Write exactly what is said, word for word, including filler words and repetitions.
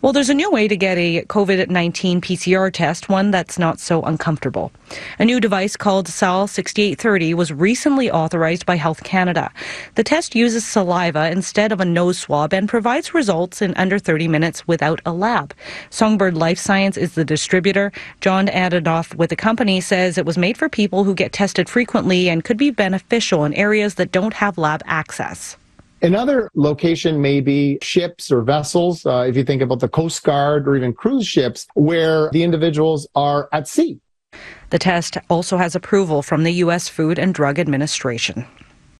Well, there's a new way to get a COVID nineteen P C R test, one that's not so uncomfortable. A new device called S A L sixty-eight thirty was recently authorized by Health Canada. The test uses saliva instead of a nose swab and provides results in under thirty minutes without a lab. Songbird Life Science is the distributor. John Adanoff with the company says it was made for people who get tested frequently and could be beneficial in areas that don't have lab access. Another location may be ships or vessels, uh, if you think about the Coast Guard or even cruise ships, where the individuals are at sea. The test also has approval from the U S Food and Drug Administration.